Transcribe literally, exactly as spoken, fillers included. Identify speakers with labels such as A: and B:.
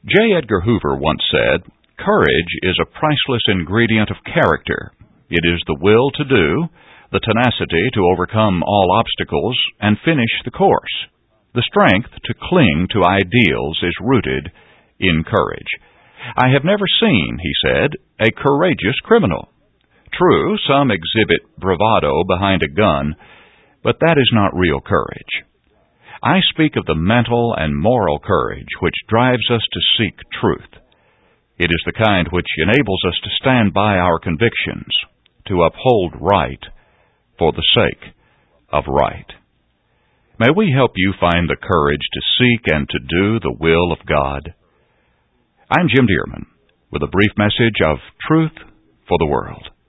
A: J. Edgar Hoover once said, "Courage is a priceless ingredient of character. It is the will to do, the tenacity to overcome all obstacles and finish the course. The strength to cling to ideals is rooted in courage." "I have never seen," he said, "a courageous criminal. True, some exhibit bravado behind a gun, but that is not real courage. I speak of the mental and moral courage which drives us to seek truth. It is the kind which enables us to stand by our convictions, to uphold right for the sake of right." May we help you find the courage to seek and to do the will of God. I'm Jim Dearman with a brief message of Truth for the World.